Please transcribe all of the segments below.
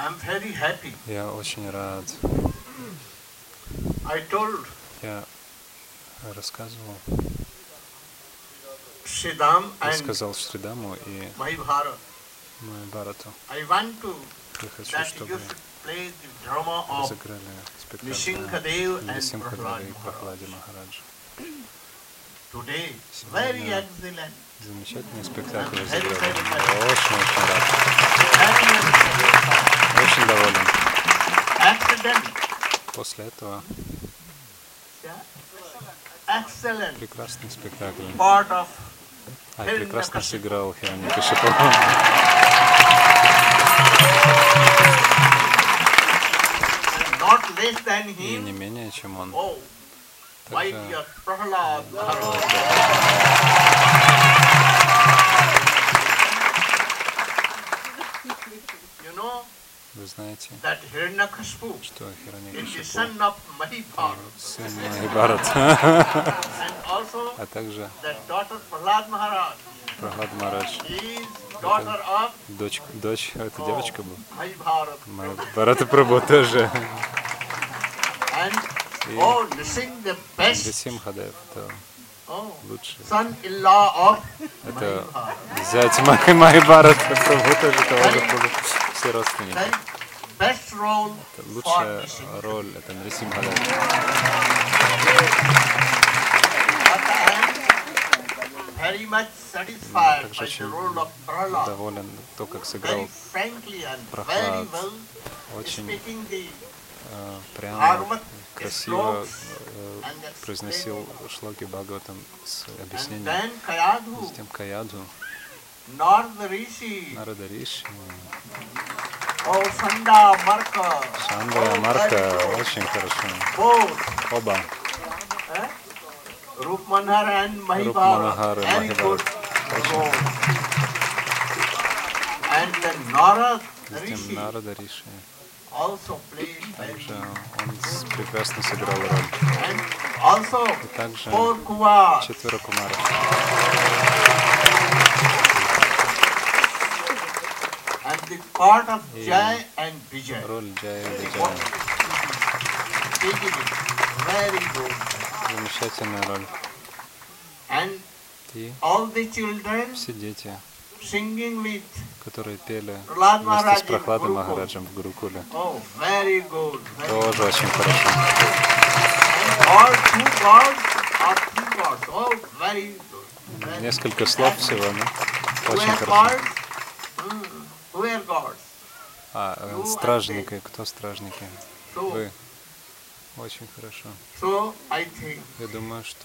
I'm very happy. Я очень рад. I told Я рассказывал, Sridham я and сказал Шридаму и Mahibharata, Махабхарату, I want to я хочу, that чтобы you should play the drama of разыграли спектакль Nishinkadev and Нрисимхадева и Prahlad Прохладе Maharaj. Махараджа. Today, very Сегодня excellent. замечательный спектакль I'm very разыграли. satisfied. Я очень-очень рад. Very, very satisfied. Очень доволен. Accident. После этого Yeah. Excellent. прекрасный спектакль. Part of Прекрасно Hiranyakashipu. сыграл Хираньякашипу. Not less than И не him. менее, чем он. Oh, my Также dear Prahlad Maharaj. You know вы знаете, that Hiranyakashipu что is the Хираньякашипу son of Mahibharata, сын Махабхарата, and also а также that daughter Prahlad Maharaj Прохлад Махарадж, is daughter of дочь, это девочка была. Mahibharata. Махабхарата Прабху тоже. And И oh, listen the best. Нрисимхадев, это Oh, лучший. son-in-law of Это Mahibharata. зять Махабхарата Прабху тоже того же Прабху. Все родственники. Very best role Это for лучшая Nishinkadev. роль, это Нрисимхадев. But I am very much satisfied также by the очень role of Prahlad. доволен то, как Very сыграл frankly and very Прохлад. well Очень speaking the прямо, Bhagavad красиво sloks and произносил explaining. шлоки Бхагаватам с And объяснением. then Kayadhu, Затем Каяду, Narada Rishi, Нарада Риши, oh Sanda Marka, Шанда oh, Марка, very good. очень хорошо. Both, Оба. eh? Rup Manohar and Руп Mahibharata, Манахар и very good. Махабхарат. And then Narad Затем Rishi Нарада Риши. also played very Также good. он прекрасно сыграл роль. And also И также four Kuvar. четверо кумаров. And the part of И Jai and Vijay. роль Джая и What? Виджая. Taking it very good. Замечательная роль. And И all the children все дети, singing with которые пели Prahlad вместе Maharaj с in Прохладом Gurukul. Махараджем в Гурукуле. Oh, very good. Very good. Тоже очень хорошо. And all two gods or three gods. Oh, very good. Very good. Несколько слов всего, но Who очень are хорошо. gods? Who are gods? Стражники, кто стражники? So, Вы. Очень хорошо. so I think. Я думаю, что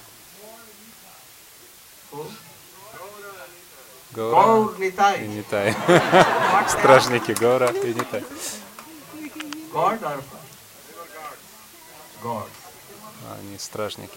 Who? Гаура Gaur и Nitai. Нитай. What they are? Стражники Гаура и Нитай. God or God? Они стражники.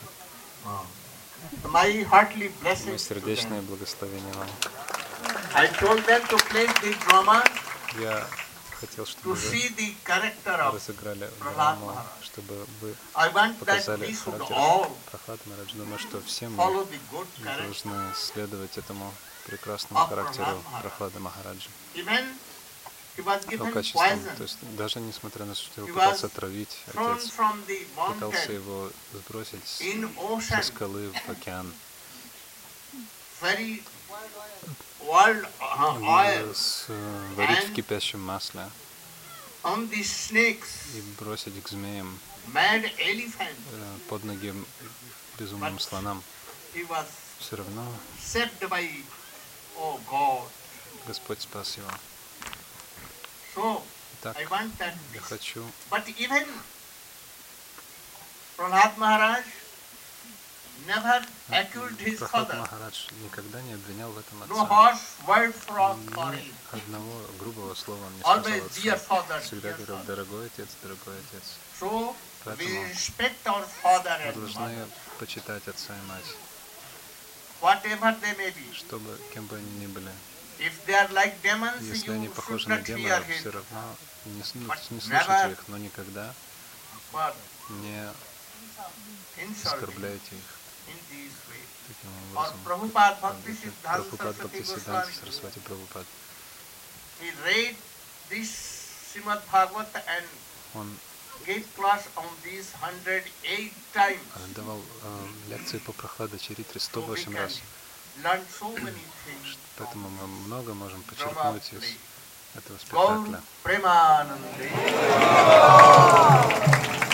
My heartily Мое blessings to them. сердечное благословение вам. I told them to play the drama Я хотел, to чтобы вы see the character of. разыграли Prahlad драму, Maharaj. чтобы вы I want that показали we should характер all Прохлад Махарадж. Думаю, что все мы follow the good character. должны следовать этому прекрасному of характеру Prahlad Maharaj. Прохлада Махараджа. Even he was Его given качеством, poison, то есть даже несмотря на то, что его He пытался was отравить, thrown отец from the пытался mountain его сбросить in со ocean, скалы в океан. very wild oil Варить в and кипящем масле on the snakes, и бросить к змеям mad elephant. под ноги безумным слонам. He was Все равно saved by, oh God. Господь спас его. So Итак, I want that. я хочу, But even Prahlad Maharaj never accused his Прохлад father. Махарадж никогда не обвинял в этом No отца. harsh word for him. Ни одного грубого слова он не Always сказал dear отцу. father, Всегда dear говорил, father. дорогой отец, дорогой отец. So we Поэтому respect our father мы and mother, должны почитать отца и мать, whatever they may be. чтобы кем бы они ни были. If they are like demons, Если you они should похожи на not fear демонов, him. все равно не But слушайте never их, но никогда But не insult him оскорбляйте их in this way. таким Or образом. Prabhupada Bhakti Siddhanta Прабхупад Saraswati Бхактисиддханта Goswami, Сарасвати Прабхупад. he read this Srimad Bhagavat and Он gave class on these 108 times. давал лекции по Прохлада Чаритре So we 108 can раз. learn so many things Поэтому мы много можем from почерпнуть our из play. этого Gaur спектакля. Premanande.